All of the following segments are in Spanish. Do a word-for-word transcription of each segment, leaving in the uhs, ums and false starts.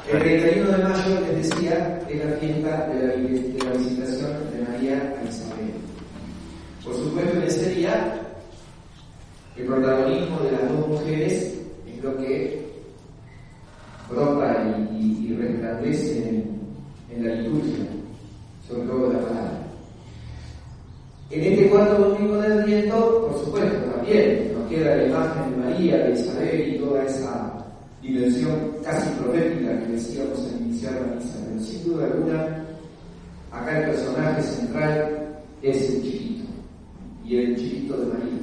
El treinta y uno de mayo, les decía, es la fiesta de la, de la visitación de María a Isabel. Por supuesto, en ese día, el protagonismo de las dos mujeres es lo que brota y, y, y resplandece en, en la liturgia, sobre todo la palabra. En este cuarto domingo del Adviento, por supuesto, también nos queda la imagen de María, de Isabel y toda esa dimensión casi profética que decíamos al iniciar la misa, pero sin duda alguna, acá el personaje central es el chiquito, y el chiquito de María.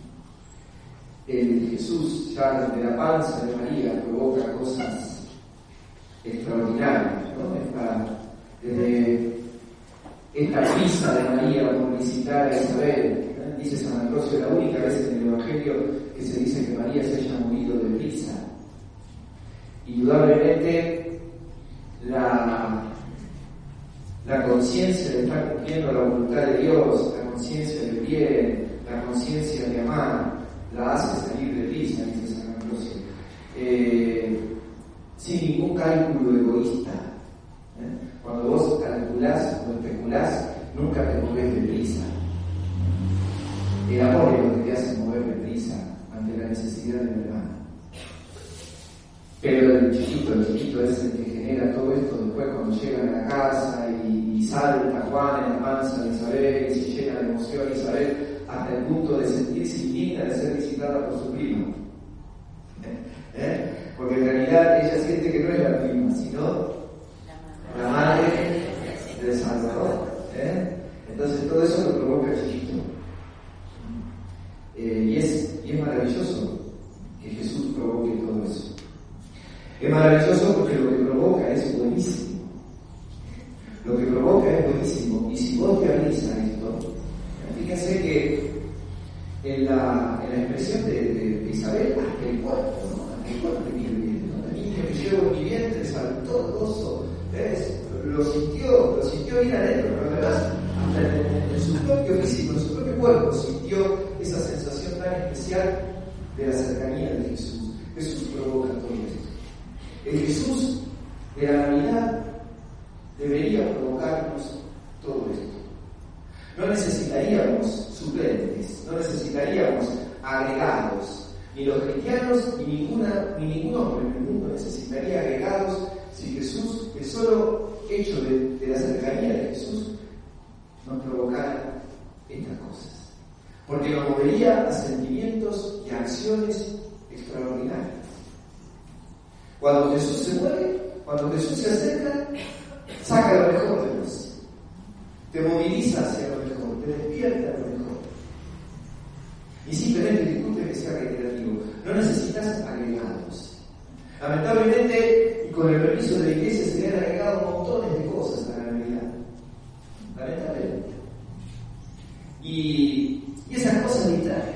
El Jesús, ya desde la panza de María, provoca cosas extraordinarias, ¿no? Esta, desde esta prisa de María por visitar a Isabel, ¿no? Dice San Ambrosio, la única vez en el Evangelio que se dice que María se haya movido de prisa. Indudablemente la, la conciencia de estar cumpliendo la voluntad de Dios, la conciencia del bien, la conciencia de amar, la hace salir de prisa, dice San Ambrosio, eh, sin ningún cálculo egoísta. ¿eh? Cuando vos calculás o especulás, nunca te movés de prisa. El amor es lo que te hace mover de prisa ante la necesidad del hermano. Pero el chiquito, el chiquito es el que genera todo esto después cuando llegan a la casa y, y salta Juan en la panza de Isabel y se llena de emoción Isabel hasta el punto de sentirse indigna de ser visitada por su prima. ¿Eh? Porque en realidad ella siente que no es la prima, sino la madre del Salvador. ¿Eh? Entonces todo eso lo provoca el chiquito. Eh, y, es, y es maravilloso que Jesús provoque todo eso. Es maravilloso porque lo que provoca es buenísimo. Lo que provoca es buenísimo. Y si vos te abrís a esto, fíjense que en la, en la expresión de, de, de Isabel, hasta el cuerpo, ¿no? Hasta el cuerpo que viene, ¿no? La niña que llevo en mi vientre saltó de gozo, ¿ves? Lo sintió, lo sintió bien adentro, pero además, hasta en, en su propio físico, en su propio cuerpo, sintió esa sensación tan especial de la cercanía de Jesús. Jesús provoca todo esto. El Jesús de la Navidad debería provocarnos todo esto. No necesitaríamos suplentes, no necesitaríamos agregados. Ni los cristianos, ni, ninguna, ni ningún hombre en el mundo necesitaría agregados si Jesús, el solo hecho de, de la cercanía de Jesús, nos provocara estas cosas. Porque nos movería a sentimientos y a acciones extraordinarias. Cuando Jesús se mueve, cuando Jesús se acerca, saca lo mejor de vos. Te moviliza hacia lo mejor, te despierta lo mejor. Y simplemente discute que sea reiterativo. No necesitas agregados. Lamentablemente, y con el permiso de la Iglesia, se le han agregado montones de cosas a la Navidad. Lamentablemente. Y, y esas cosas distraen.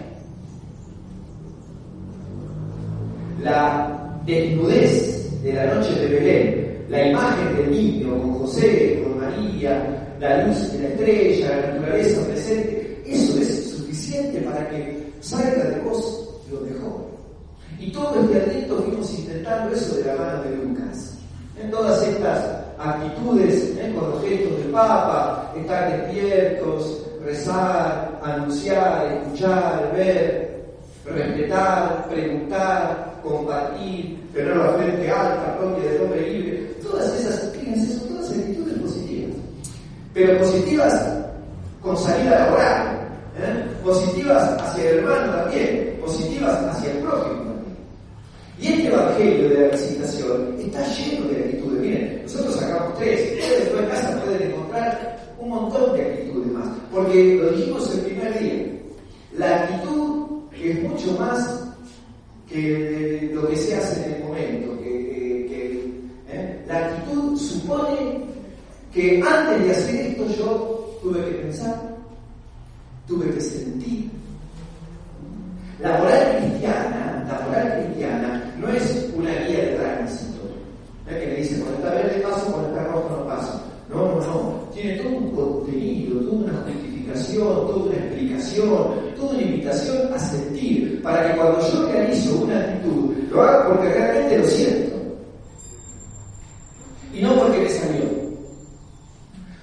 La desnudez de la noche de Belén, la imagen del niño con José, con María, la luz de la estrella, la naturaleza presente, eso es suficiente para que salga de vos lo mejor. Y todo este adviento fuimos intentando eso de la mano de Lucas. En todas estas actitudes, ¿eh? Con los gestos del Papa, estar despiertos, rezar, anunciar, escuchar, ver, respetar, preguntar, compartir, tener la frente alta, propia del hombre libre, todas esas, fíjense, son todas actitudes positivas. Pero positivas con salida laboral, ¿eh? Positivas hacia el hermano también, positivas hacia el prójimo también. Y este evangelio de la visitación está lleno de actitudes. Miren, nosotros sacamos tres, ustedes después en casa pueden encontrar un montón de actitudes más, porque lo dijimos el primer día, la actitud es mucho más que lo que se hace en el momento, que, que, que ¿eh? La actitud supone que antes de hacer esto yo tuve que pensar, tuve que sentir. La moral cristiana, la moral cristiana no es una guía de tránsito, ¿eh? Que me dice, cuando está verde paso, cuando está rojo no paso. No, no, no. Tiene todo un contenido, toda una justificación, toda una explicación, toda una invitación a sentir, para que cuando yo realizo una actitud, lo haga porque realmente lo siento.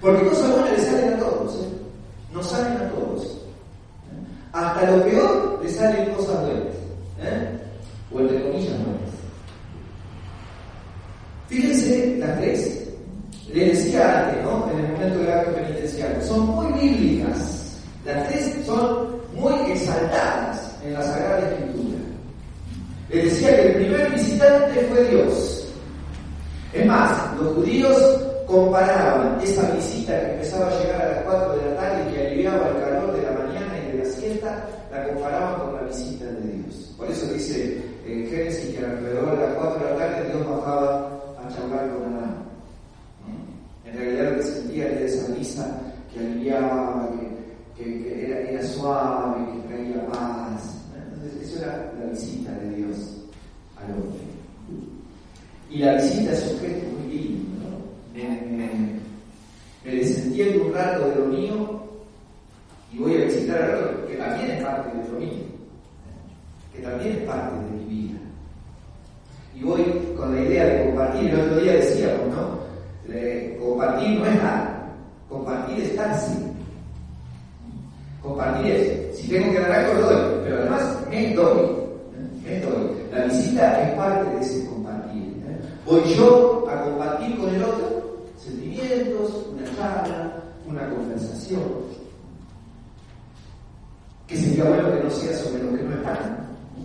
Porque cosas buenas le salen a todos, ¿eh? Nos salen a todos. ¿eh? Hasta lo peor le salen cosas buenas, ¿eh? O entre comillas buenas. Fíjense las tres. Les decía antes, ¿no? En el momento del acto penitenciario, son muy bíblicas. Las tres son muy exaltadas en la Sagrada Escritura. Les decía que el primer visitante fue Dios. Es más, los judíos comparaban esa visita que empezaba a llegar a las cuatro de la tarde y que aliviaba el calor de la mañana y de la siesta, la comparaban con la visita de Dios. Por eso dice en Génesis que alrededor de las cuatro de la tarde Dios bajaba a charlar con Adán. En realidad lo que sentía era esa brisa que aliviaba, que, que, que era, era suave, que traía paz. Entonces eso era la visita de Dios al hombre. Y la visita es un gesto muy lindo, ¿no? Me, me, me desentiendo un rato de lo mío y voy a visitar al otro, que también es parte de lo mío, que también es parte de mi vida. Y voy con la idea de compartir. El otro día decíamos, ¿no? Le, compartir no es dar, compartir es darse. Compartir es, si tengo que dar algo, lo doy, pero además me doy. Me doy. La visita es parte de ese compartir. ¿eh? Voy yo a compartir con el otro sentimientos, una charla, una conversación. Que sería bueno que no sea sobre lo que no están.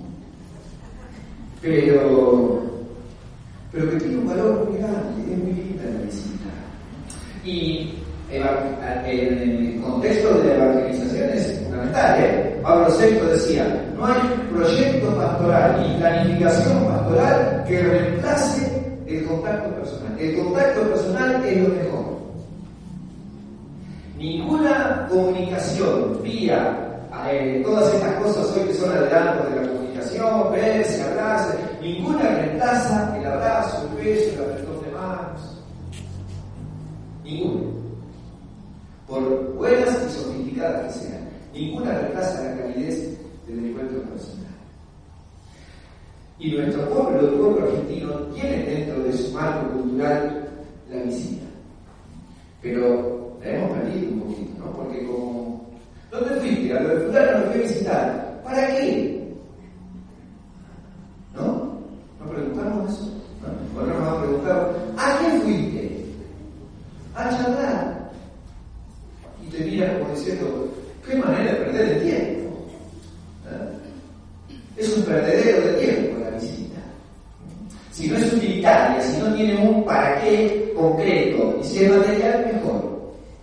Pero, pero que tiene un valor muy grande, es muy linda la visita. Y en el contexto de la evangelización es fundamental. ¿eh? Pablo sexto decía, no hay proyecto pastoral ni planificación pastoral que reemplace el contacto personal. El contacto personal es lo mejor. Ninguna comunicación vía eh, todas estas cosas hoy que son adelantos de la comunicación, verse, hablarse, ninguna reemplaza el abrazo, el beso, el apretón de manos. Ninguna. Por buenas y sofisticadas que sean, ninguna reemplaza la calidez del encuentro personal. Y nuestro pueblo, el pueblo argentino, tiene dentro de su marco cultural la visita. Pero la hemos perdido un poquito, ¿no? Porque como, ¿dónde fuiste? A lo de fulano lo fui a visitar. ¿Para qué? ¿No? ¿Nos preguntamos eso? ¿No? ¿O no nos han preguntado? ¿A qué fuiste? A charlar. Y te miran como diciendo, qué manera de perder el tiempo. ¿Eh? Es un perdedero de tiempo la visita. Si no es utilitaria, si no tiene un para qué concreto y si es material, mejor.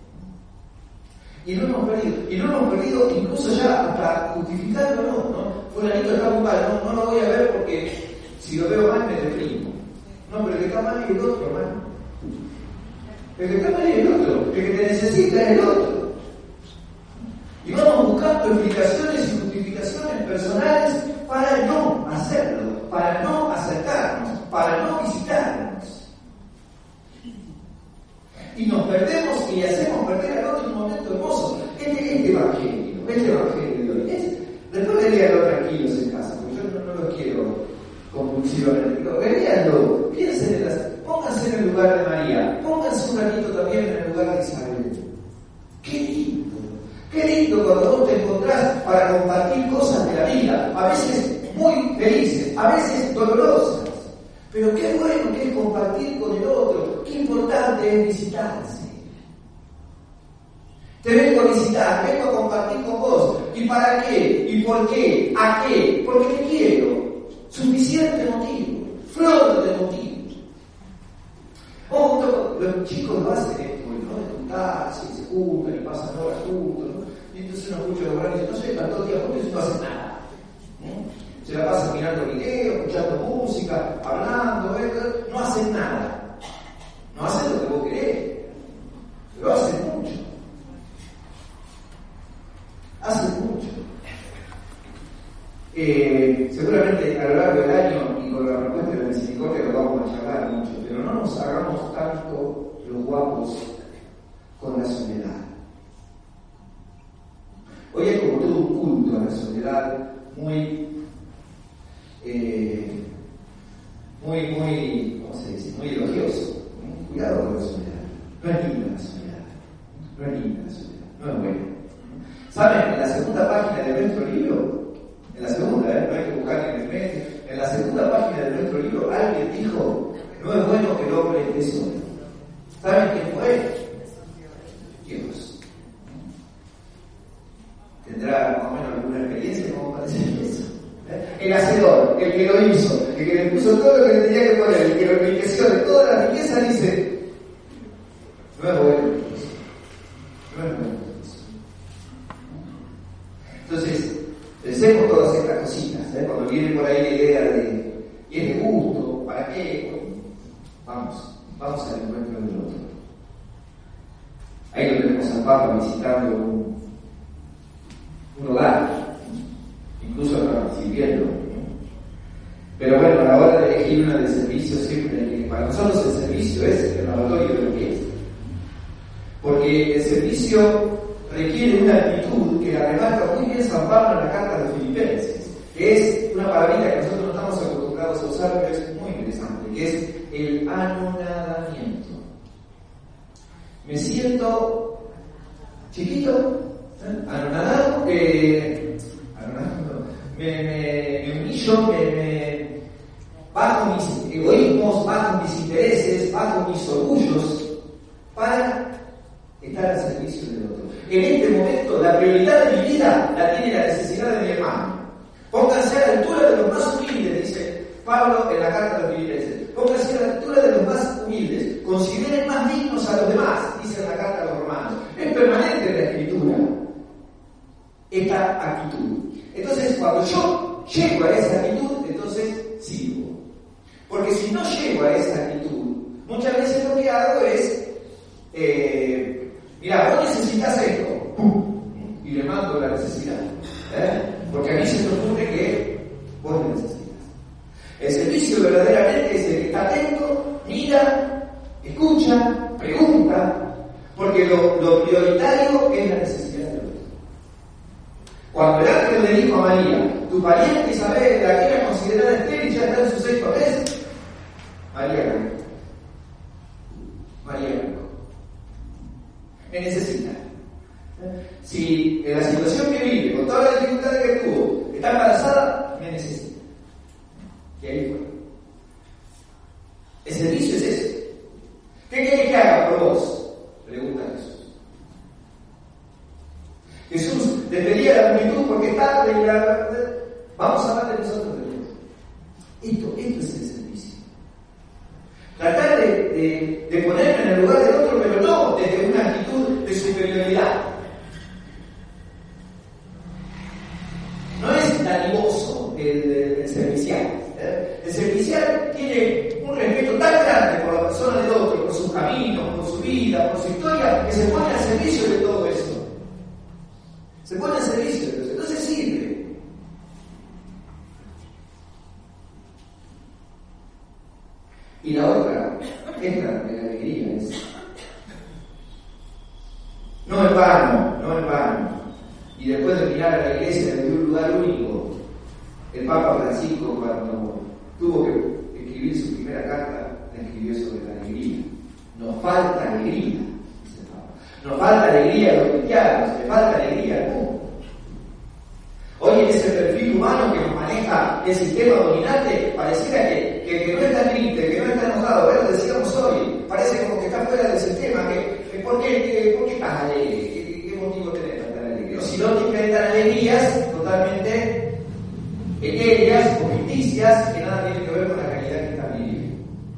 Y no hemos perdido, y no hemos perdido incluso ya hasta justificándolo, ¿no? Fulanito está muy mal, no, no lo voy a ver porque si lo veo mal me deprimo. No, pero el que está mal es el otro, hermano. El que está mal es el otro, el que te necesita es el otro. Y vamos buscando explicaciones y justificaciones personales para no hacerlo, para no acercarnos, para no visitarnos. Y nos perdemos y hacemos perder al otro en un momento hermoso. Este, este evangelio, este evangelio de hoy. Es, después leíanlo tranquilos en casa, porque yo no, no los quiero convulsionar. Leíanlo, piensen en las, pónganse en el lugar de María, pónganse un ratito también en el lugar de Isabel. ¡Qué lindo! ¡Qué lindo cuando vos te encontrás para compartir cosas de la vida! A veces muy felices, a veces dolorosas. Pero qué bueno que es compartir con el otro, qué importante es visitarse. Te vengo a visitar, vengo a compartir con vos. ¿Y para qué? ¿Y por qué? ¿A qué? Porque te quiero. Suficiente motivo, flor de motivo. Oh, los chicos lo hacen esto, ¿no? En un taxi, se juntan y pasan horas juntos, ¿no? Y entonces uno escucha a los grandes y no sé, están todos los días juntos y no hacen nada. ¿no? Se la pasan mirando videos, escuchando música, hablando, ¿eh? No hacen nada. No hacen lo que vos querés. Pero hacen mucho. Hacen mucho. Eh, seguramente a lo largo del año y con la propuesta de la misericordia lo vamos a charlar mucho, pero no nos hagamos tanto los guapos con la soledad. Hoy es como todo un culto a la soledad muy Eh, muy, muy, ¿cómo se dice? Muy elogioso. Cuidado con la soledad. No es linda la soledad. tesoro. ¿Saben quién fue? Dios. ¿Tendrá más o menos alguna experiencia como para decir eso? ¿Eh? El hacedor, el que lo hizo, el que le puso todo lo que le tenía que poner, el que lo enriqueció de toda la riqueza, dice: no es bueno eso. No es bueno eso. Entonces, pensemos todas estas cositas, ¿eh? Cuando viene por ahí la idea de, y es de gusto, ¿para qué? Vamos, vamos al encuentro del otro. Ahí lo tenemos al Papa visitando un, un hogar, incluso sirviendo. Pero bueno, a la hora de elegir una de servicio, siempre, para nosotros el servicio es el lavatorio de los pies. Porque el servicio requiere una actitud que la remarca muy bien San Pablo en la carta de los Filipenses, que es una palabrita que nosotros no estamos acostumbrados a usar, pero es muy interesante, que es el anonadamiento. Me siento chiquito, ¿eh? anonadado, eh, anonadado, me, me, me humillo, me, me, bajo mis egoísmos, bajo mis intereses, bajo mis orgullos, para estar al servicio del otro. En este momento, la prioridad de mi vida la tiene la necesidad de mi hermano. Pónganse a la altura de los más humildes, dice Pablo en la carta a los Filipenses. Pónganse a la altura de los más humildes. Consideren más dignos a los demás, dice en la carta a los romanos. Es permanente en la Escritura esta actitud. Entonces, cuando yo llego a esa actitud, entonces sirvo. Porque si no llego a esa actitud, muchas veces lo que hago es eh, mira, vos necesitas esto, ¡pum! Y le mando la necesidad, ¿eh? Porque a mí se me ocurre que vos lo necesitas. El servicio verdaderamente es el que está atento, mira, escucha, pregunta, porque lo, lo prioritario es la necesidad del otro. Cuando el ángel le dijo a María: tu pariente Isabel, la que era considerada estéril, ya está en su sexto mes, María no. María no. Me necesita. Si en la situación que vive, con todas las dificultades que tuvo, está embarazada, me necesita. Y ahí fue. El servicio es eso. ¿Qué querés que haga por vos? Pregunta Jesús. Jesús despedía a la multitud porque está de la... Vamos a hablar de nosotros de Dios. Esto, esto es el servicio. Tratar de, de, de ponerme en el lugar del otro, pero no desde una actitud de superioridad. No es dadivoso el, el servicial. ¿eh? El servicial tiene un respeto tan grande por la persona del otro, por sus caminos, por su vida, por su historia, que se pone al servicio de todo eso. Se pone al servicio de eso. Entonces sirve. Y la otra, esta de la alegría, es no en vano, no en vano. Y después de mirar a la iglesia desde un lugar único, el Papa Francisco, cuando tuvo que escribir su primera carta, la escribió sobre la alegría. Nos falta alegría, dice el Papa. Nos falta alegría a los cristianos, le falta alegría al mundo. Hoy en ese perfil humano que nos maneja el sistema dominante, pareciera que, que, que no está triste, que no está enojado. Pero decíamos hoy, parece como que está fuera del sistema. Que, que, ¿por, qué, que, ¿Por qué estás alegre? ¿Qué, qué motivo tenés para estar alegre? O si no, te inventan alegrías totalmente etéreas o ficticias que nada tienen que ver con la realidad que están viviendo.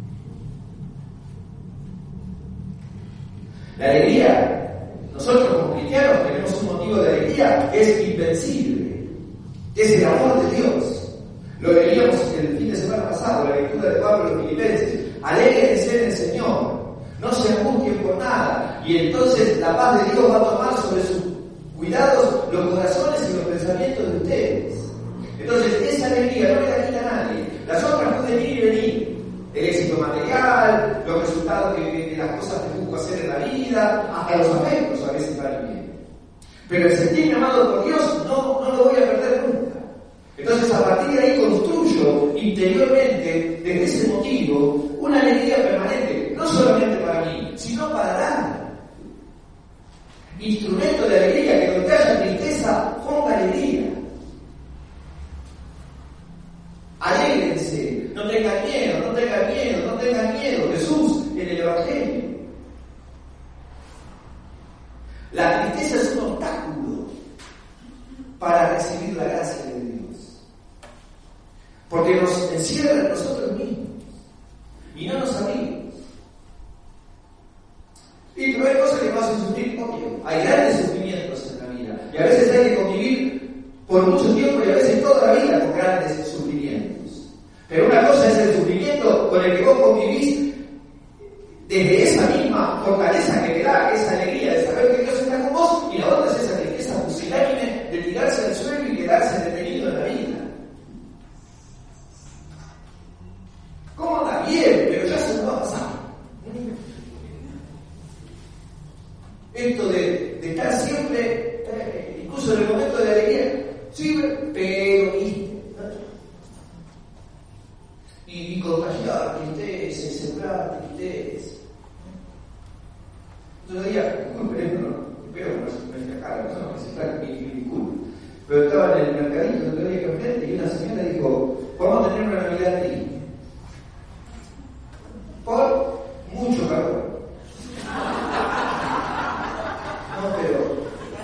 La alegría, nosotros como cristianos tenemos un motivo de alegría que es invencible. Es el amor de Dios. Lo veíamos el fin de semana pasado, la lectura de Pablo a los Filipenses. Alégrense en el Señor, no se angustien por nada, y entonces la paz de Dios va a tomar sobre sus cuidados los corazones y los pensamientos de ustedes. Entonces esa alegría no le la quita a nadie. Las otras pueden ir y venir. El éxito material, los resultados de, de, de las cosas que busco hacer en la vida, hasta los afectos a veces van bien. Pero el sentirme amado por Dios no, no lo voy a perder nunca. Entonces a partir de ahí construyo interiormente, desde ese motivo, una alegría permanente, no solamente para mí, sino para dar. Instrumento de alegría, que donde haya tristeza, ponga alegría. Alégrense, no tengan miedo, no tengan miedo, no tengan miedo. Jesús en el por mucho tiempo y a veces toda la vida con grandes sufrimientos. Pero una cosa es el sufrimiento con el que vos convivís desde esa misma fortaleza que te da, esa alegría de saber que Dios está con vos, y la otra es esa tristeza pusilánime de tirarse al suelo y quedarse detenido en la vida. ¿Cómo anda? Bien, pero ya se nos va a pasar. Esto de, de estar siempre, eh, incluso en el momento de alegría, sí, pero y, y, y contagiar tristeza, y sembrar tristeza. Otro día, como espero, no, espero que no se me cara, no, que se está mi disculpa. Pero estaba en el mercadito el otro día que enfrente y una señora dijo, vamos a tener una Navidad triste. Por mucho calor. No, pero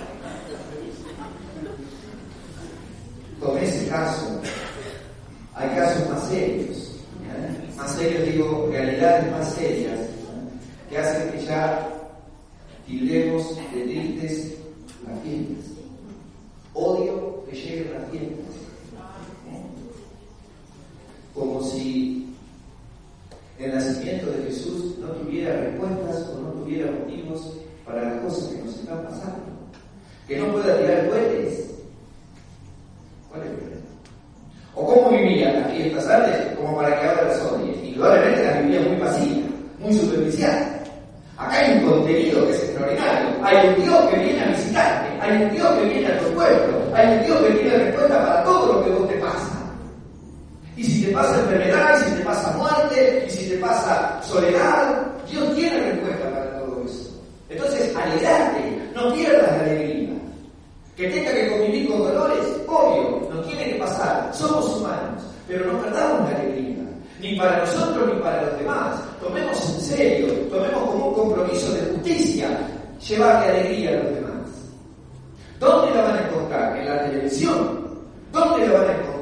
con ese caso, hay casos más serios, ¿eh? Más serios digo, realidades más serias, ¿eh? Que hacen que ya tildemos de tristes las fiestas. Odio que lleguen las fiestas. Como si el nacimiento de Jesús no tuviera respuestas o no tuviera motivos para las cosas que nos están pasando. Que no pueda tirar cohetes. ¿Cuál es el problema? ¿O cómo vivían las fiestas antes? Como para que ahora las odie. Indudablemente las vivían muy pasivas, muy superficiales. Acá hay un contenido que es extraordinario. Hay un Dios que viene a visitarte. Hay un Dios que viene a tu pueblo. Hay un Dios que tiene respuesta para todo lo que vos te pasa. Y si te pasa enfermedad, y si te pasa muerte, y si te pasa soledad, Dios tiene respuesta para todo eso. Entonces, alegrate, no pierdas la alegría. Que tenga que convivir con dolores, obvio, nos tiene que pasar. Somos humanos, pero no perdamos la alegría. Ni para nosotros ni para los demás. Tomemos en serio, tomemos como un compromiso de justicia llevarle alegría a los demás. ¿Dónde la van a encontrar? ¿En la televisión? ¿Dónde la van a encontrar?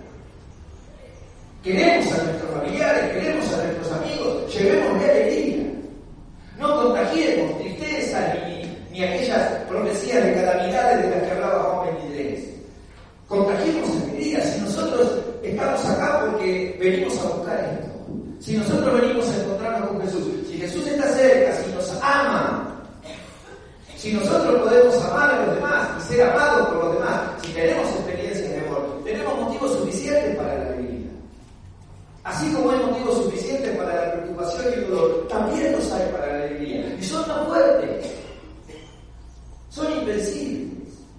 Queremos a nuestros familiares, queremos a nuestros amigos, llevémosle alegría. No contagiemos tristeza ni, ni aquellas profecías de calamidades de las que hablaba Juan veintitrés. Contagiemos alegría. Si nosotros estamos acá porque venimos a buscar esto, si nosotros venimos a encontrarnos con Jesús, si Jesús está cerca, si nos ama, si nosotros podemos amar a los demás y ser amados por los demás, si tenemos experiencias de amor, tenemos motivos suficientes para la alegría. Así como hay motivos suficientes para la preocupación y el dolor, también los hay para la alegría. Y son más fuertes, son invencibles.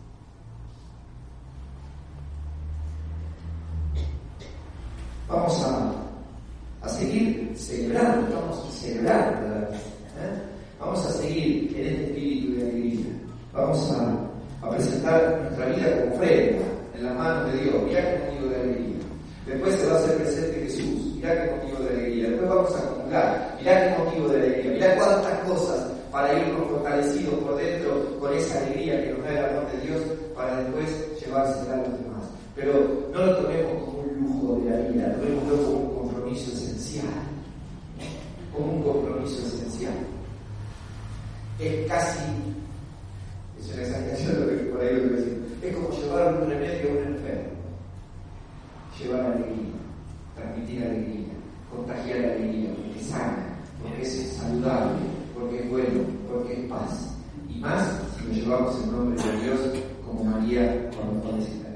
Vamos a, a seguir celebrando, vamos a celebrar, ¿eh? Vamos a seguir en este espíritu de alegría. Vamos a, a presentar nuestra vida como ofrenda en las manos de Dios. Mirá qué motivo de alegría. Después se va a hacer presente Jesús. Mirá qué motivo de alegría. Después vamos a acumular. Mirá qué motivo de alegría. Mirá cuántas cosas para irnos fortalecidos por dentro con esa alegría que nos da el amor de Dios para después llevársela a los demás. Pero no lo tomemos como un lujo de la vida, lo tomemos como un compromiso esencial. Como un compromiso esencial. Es casi, es una exageración lo que por ahí lo que decir, es como llevar un remedio a un enfermo. Llevar alegría, transmitir alegría, contagiar alegría, porque es sana, porque es saludable, porque es bueno, porque es paz. Y más si lo llevamos en nombre de Dios, como María cuando fue